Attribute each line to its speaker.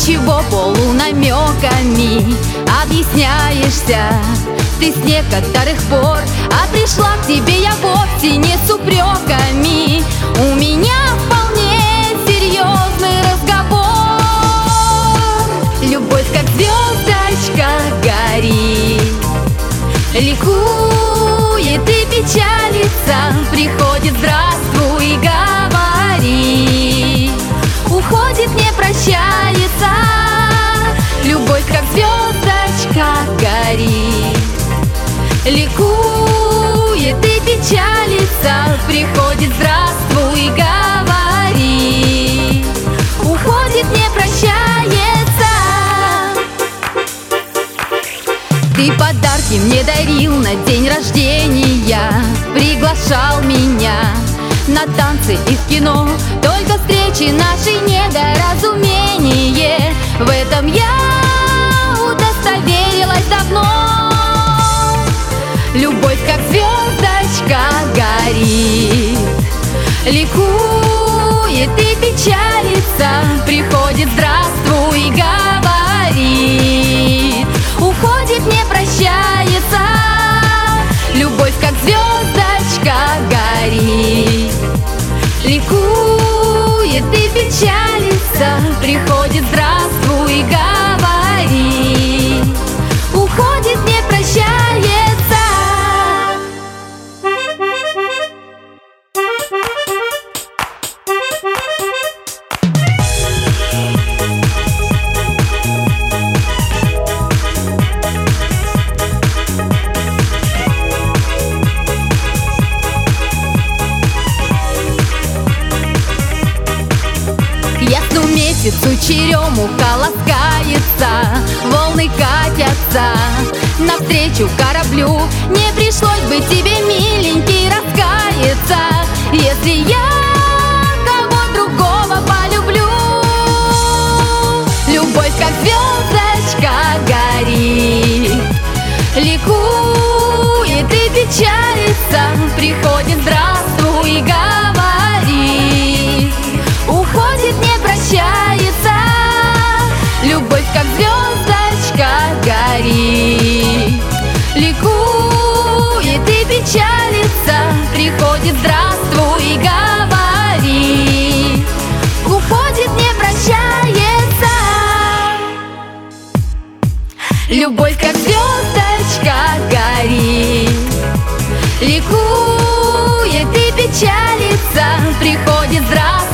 Speaker 1: чего полунамеками объясняешься ты с некоторых пор, а пришла к тебе я вовсе не с упреками. У меня вполне серьезный разговор. Любовь как звездочка горит, ликует и печалится, приходит здравствуй и говорит, уходит, не прощается. Любовь как звездочка горит, ликует и печалится, приходит здравствуй и говорит, уходит, не прощается. Ты подарки мне дарил на день рождения, приглашал меня на танцы и в кино. Только встречи наши недоразумение, в этом я удостоверилась давно. Любовь как звездочка горит, ликует и печалится, приходит здравствуй и говорит, уходит, не прощается. Любовь как звездочка горит, ликует и печалится, приходит здравствуй и говорит, уходит, не прощается. Месяцу черемуха ласкается, волны катятся навстречу кораблю. Не пришлось бы тебе, миленький, раскаяться, если я кого другого полюблю. Любовь как звездочка горит, ликует и печалится, приходит здравствуй и говорит, уходит, не прощается. Любовь как звездочка горит, ликует и печалится, приходит здравствуй и говорит, уходит, не прощается. Любовь как звездочка горит, ликует и печалится, приходит здравствуй